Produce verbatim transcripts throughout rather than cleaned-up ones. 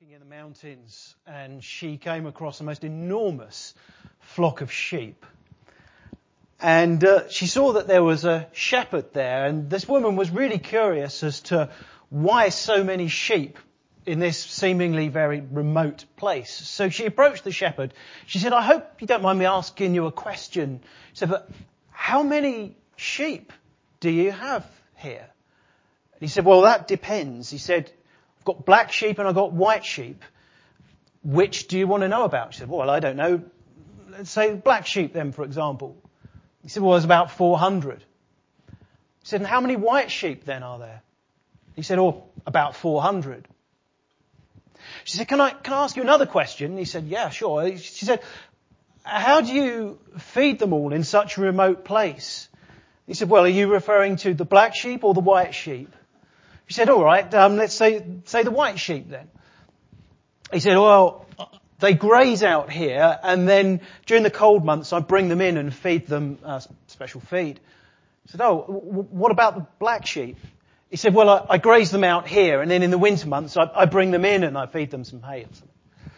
walking in the mountains and she came across the most enormous flock of sheep. And uh, she saw that there was a shepherd there, and this woman was really curious as to why so many sheep in this seemingly very remote place. So she approached the shepherd. She said, "I hope you don't mind me asking you a question." She said, "But how many sheep do you have here?" And he said, "Well, that depends." He said, "I've got black sheep and I've got white sheep. Which do you want to know about?" She said, "Well, I don't know. Let's say black sheep then, for example." He said, "Well, there's about four hundred. He said, "And how many white sheep then are there?" He said, "Oh, about four hundred. She said, "Can I, can I ask you another question?" He said, "Yeah, sure." She said, "How do you feed them all in such a remote place?" He said, "Well, are you referring to the black sheep or the white sheep?" She said, "All right, um, let's say, say the white sheep then." He said, "Well, they graze out here, and then during the cold months I bring them in and feed them a special feed." He said, "Oh, w- what about the black sheep?" He said, "Well, I, I graze them out here, and then in the winter months I, I bring them in and I feed them some hay or something."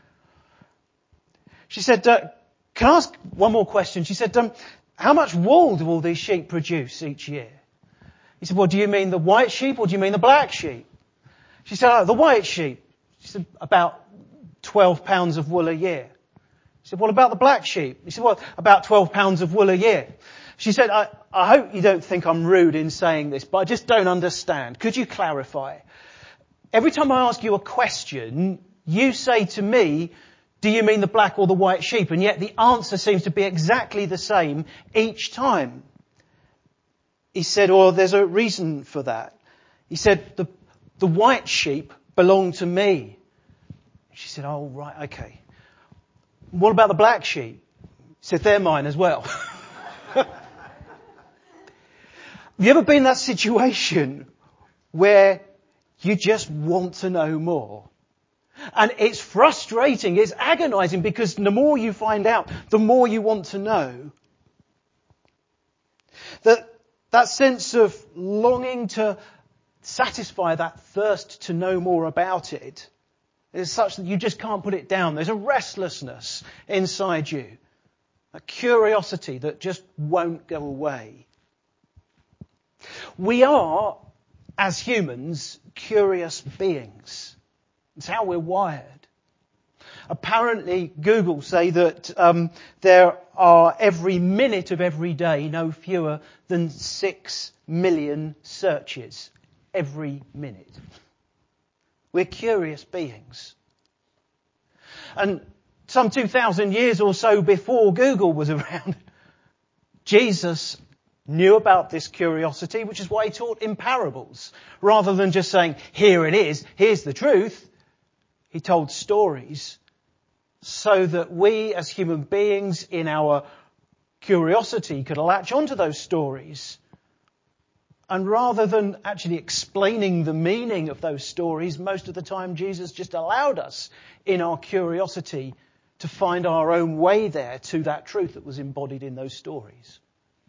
She said, uh, "Can I ask one more question?" She said, um, "How much wool do all these sheep produce each year?" He said, "Well, do you mean the white sheep or do you mean the black sheep?" She said, "Oh, the white sheep." She said, "About twelve pounds of wool a year." She said, "What about the black sheep?" He said, "Well, about twelve pounds of wool a year." She said, I, I hope you don't think I'm rude in saying this, but I just don't understand. Could you clarify? Every time I ask you a question, you say to me, do you mean the black or the white sheep? And yet the answer seems to be exactly the same each time." He said, "Well, there's a reason for that." He said, the, the white sheep belong to me." She said, "Oh, right, okay. What about the black sheep?" He said, "They're mine as well." Have you ever been in that situation where you just want to know more? And it's frustrating, it's agonizing, because the more you find out, the more you want to know. That, that sense of longing to satisfy that thirst to know more about it is such that you just can't put it down. There's a restlessness inside you, a curiosity that just won't go away. We are, as humans, curious beings. It's how we're wired. Apparently, Google say that um, there are every minute of every day no fewer than six million searches every minute. We're curious beings. And some two thousand years or so before Google was around, Jesus knew about this curiosity, which is why he taught in parables. Rather than just saying, here it is, here's the truth, he told stories so that we as human beings in our curiosity could latch onto those stories. And rather than actually explaining the meaning of those stories, most of the time Jesus just allowed us in our curiosity to find our own way there to that truth that was embodied in those stories.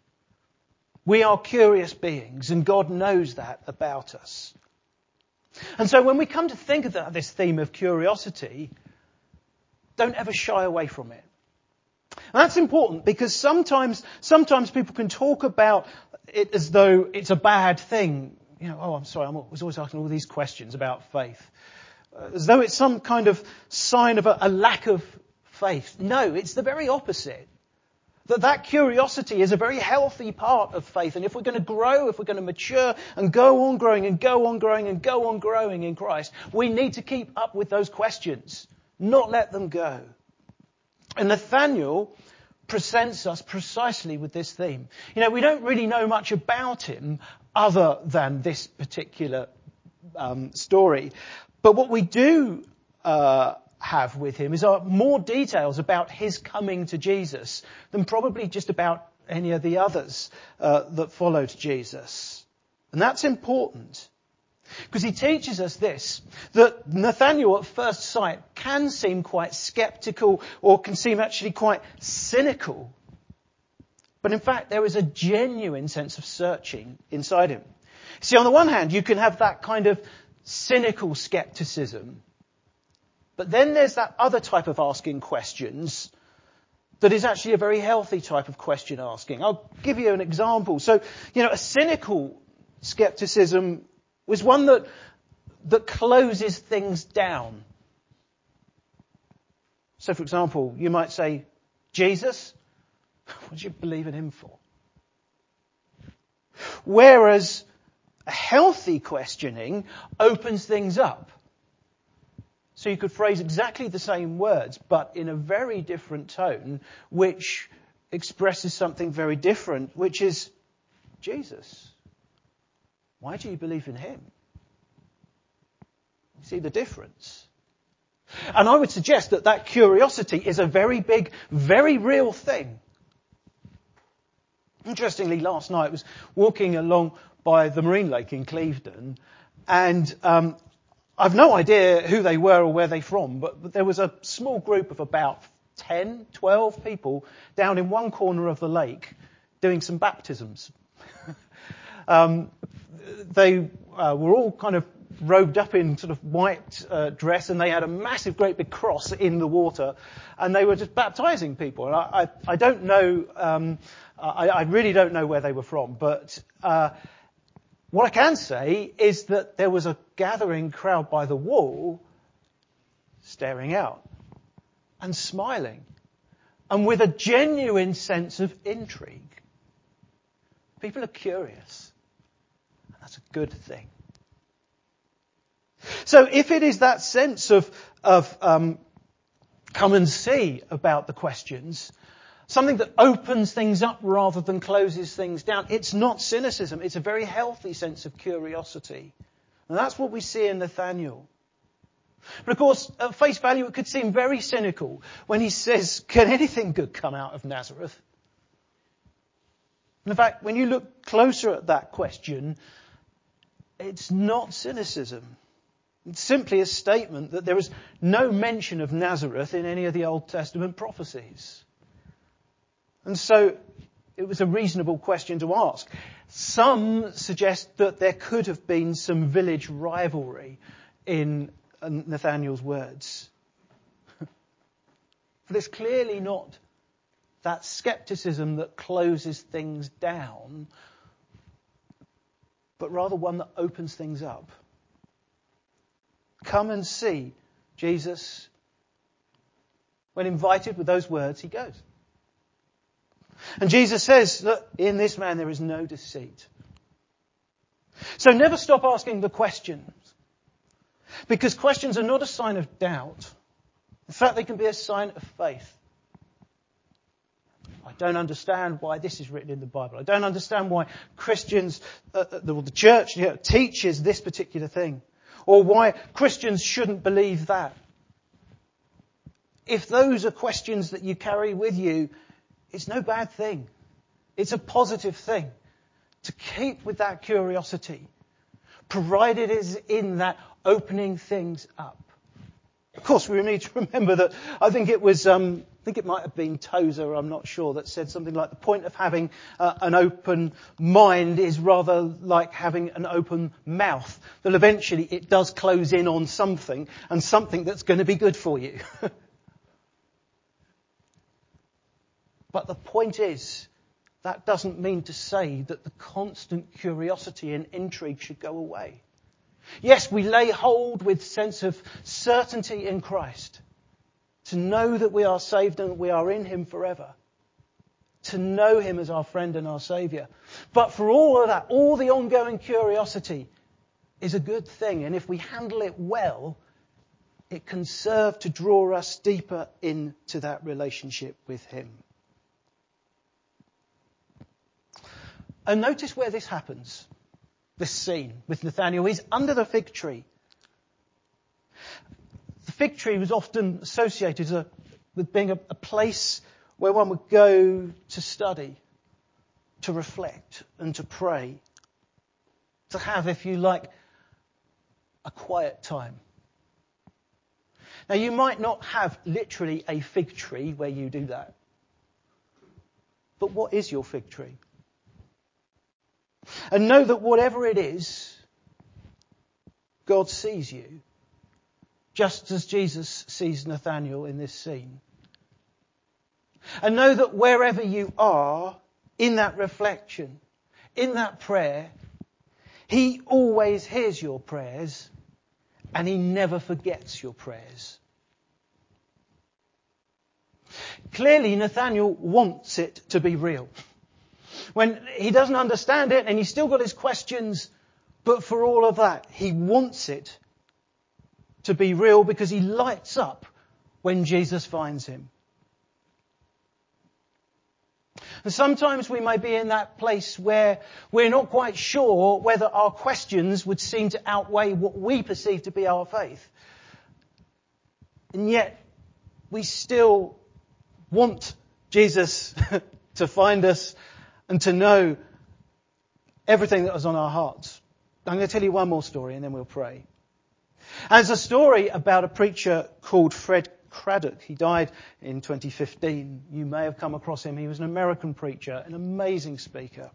We are curious beings, and God knows that about us. And so when we come to think of this theme of curiosity, don't ever shy away from it. And that's important because sometimes, sometimes people can talk about it as though it's a bad thing. You know, oh, I'm sorry, I was always asking all these questions about faith. Uh, as though it's some kind of sign of a, a lack of faith. No, it's the very opposite. That that curiosity is a very healthy part of faith. And if we're going to grow, if we're going to mature and go on growing and go on growing and go on growing in Christ, we need to keep up with those questions, not let them go. And Nathaniel presents us precisely with this theme. You know, we don't really know much about him other than this particular um, story. But what we do uh have with him is uh, more details about his coming to Jesus than probably just about any of the others uh, that followed Jesus. And that's important because he teaches us this, that Nathaniel at first sight can seem quite sceptical or can seem actually quite cynical. But in fact, there is a genuine sense of searching inside him. See, on the one hand, you can have that kind of cynical skepticism But then there's that other type of asking questions that is actually a very healthy type of question asking. I'll give you an example. So, you know, a cynical skepticism was one that that closes things down. So, for example, you might say, Jesus, what do you believe in him for? Whereas a healthy questioning opens things up. So you could phrase exactly the same words, but in a very different tone, which expresses something very different, which is, Jesus, why do you believe in him? You see the difference? And I would suggest that that curiosity is a very big, very real thing. Interestingly, last night I was walking along by the Marine Lake in Clevedon, and um, I've no idea who they were or where they're from, but, but there was a small group of about ten, twelve people down in one corner of the lake doing some baptisms. um, they uh, were all kind of robed up in sort of white uh, dress, and they had a massive, great big cross in the water, and they were just baptizing people. And I, I, I don't know, um, I, I really don't know where they were from, but uh, what I can say is that there was a gathering crowd by the wall, staring out and smiling, and with a genuine sense of intrigue. People are curious, and that's a good thing. So if it is that sense of, of um, come and see about the questions, something that opens things up rather than closes things down, it's not cynicism. It's a very healthy sense of curiosity. And that's what we see in Nathanael. But of course, at face value, it could seem very cynical when he says, can anything good come out of Nazareth? And in fact, when you look closer at that question, it's not cynicism. It's simply a statement that there is no mention of Nazareth in any of the Old Testament prophecies. And so it was a reasonable question to ask. Some suggest that there could have been some village rivalry in Nathanael's words. But it's clearly not that skepticism that closes things down, but rather one that opens things up. Come and see Jesus. When invited with those words, he goes. And Jesus says, look, in this man there is no deceit. So never stop asking the questions. Because questions are not a sign of doubt. In fact, they can be a sign of faith. I don't understand why this is written in the Bible. I don't understand why Christians, uh, the, the church you know, teaches this particular thing. Or why Christians shouldn't believe that. If those are questions that you carry with you, it's no bad thing. It's a positive thing to keep with that curiosity, provided it is in that opening things up. Of course, we need to remember that I think it was, um, I think it might have been Tozer, I'm not sure, that said something like the point of having uh, an open mind is rather like having an open mouth. That eventually it does close in on something, and something that's going to be good for you. But the point is, that doesn't mean to say that the constant curiosity and intrigue should go away. Yes, we lay hold with sense of certainty in Christ. To know that we are saved and that we are in him forever. To know him as our friend and our saviour. But for all of that, all the ongoing curiosity is a good thing. And if we handle it well, it can serve to draw us deeper into that relationship with him. And notice where this happens. This scene with Nathanael. He's under the fig tree. The fig tree was often associated as a, with being a, a place where one would go to study, to reflect and to pray. To have, if you like, a quiet time. Now you might not have literally a fig tree where you do that. But what is your fig tree? And know that whatever it is, God sees you just as Jesus sees Nathanael in this scene. And know that wherever you are, in that reflection, in that prayer, he always hears your prayers and he never forgets your prayers. Clearly, Nathanael wants it to be real. When he doesn't understand it and he's still got his questions, but for all of that, he wants it to be real because he lights up when Jesus finds him. And sometimes we may be in that place where we're not quite sure whether our questions would seem to outweigh what we perceive to be our faith. And yet, we still want Jesus to find us and to know everything that was on our hearts. I'm going to tell you one more story and then we'll pray. And it's a story about a preacher called Fred Craddock. He died in twenty fifteen. You may have come across him. He was an American preacher, an amazing speaker.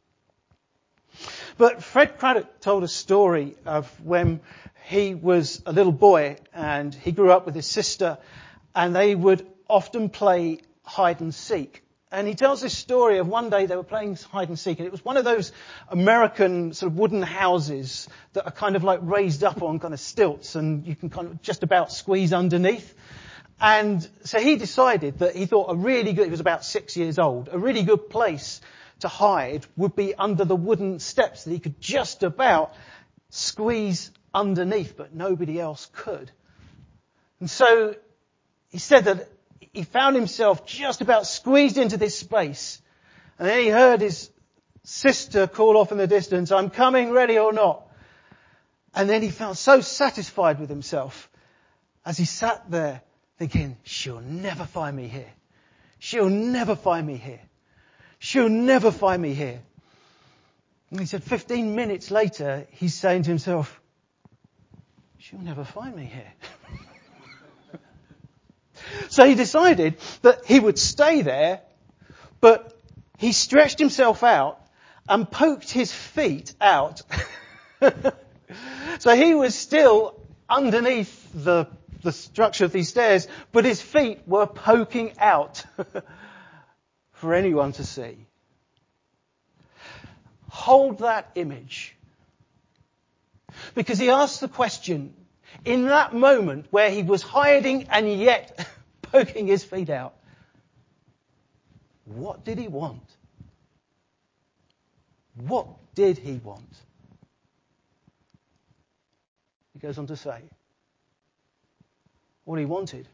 But Fred Craddock told a story of when he was a little boy and he grew up with his sister and they would often play hide and seek. And he tells this story of one day they were playing hide and seek, and it was one of those American sort of wooden houses that are kind of like raised up on kind of stilts and you can kind of just about squeeze underneath. And so he decided that he thought a really good, he was about six years old, a really good place to hide would be under the wooden steps that he could just about squeeze underneath, but nobody else could. And so he said that he found himself just about squeezed into this space. And then he heard his sister call off in the distance, "I'm coming, ready or not." And then he felt so satisfied with himself as he sat there thinking, she'll never find me here. She'll never find me here. She'll never find me here. And he said fifteen minutes later, he's saying to himself, she'll never find me here. So he decided that he would stay there, but he stretched himself out and poked his feet out. So he was still underneath the, the structure of these stairs, but his feet were poking out for anyone to see. Hold that image. Because he asked the question, in that moment where he was hiding and yet poking his feet out, what did he want? What did he want? He goes on to say, what he wanted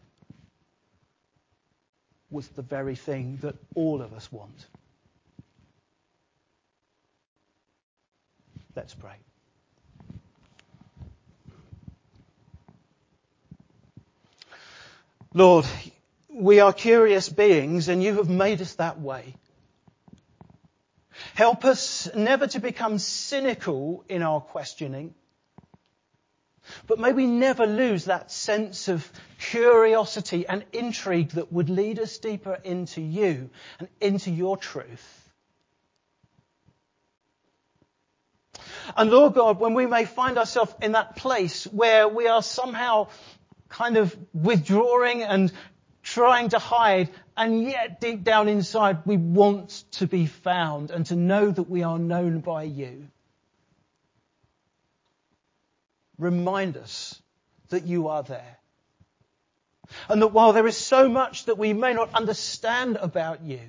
was the very thing that all of us want. Let's pray. Lord, we are curious beings and you have made us that way. Help us never to become cynical in our questioning, but may we never lose that sense of curiosity and intrigue that would lead us deeper into you and into your truth. And Lord God, when we may find ourselves in that place where we are somehow kind of withdrawing and trying to hide, and yet deep down inside we want to be found and to know that we are known by you. Remind us that you are there. And that while there is so much that we may not understand about you,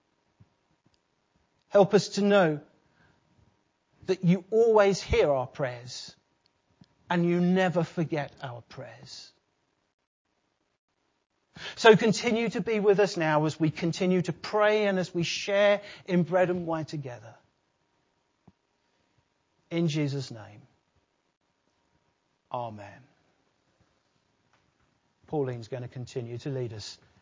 help us to know that you always hear our prayers and you never forget our prayers. So continue to be with us now as we continue to pray and as we share in bread and wine together. In Jesus' name. Amen. Pauline's going to continue to lead us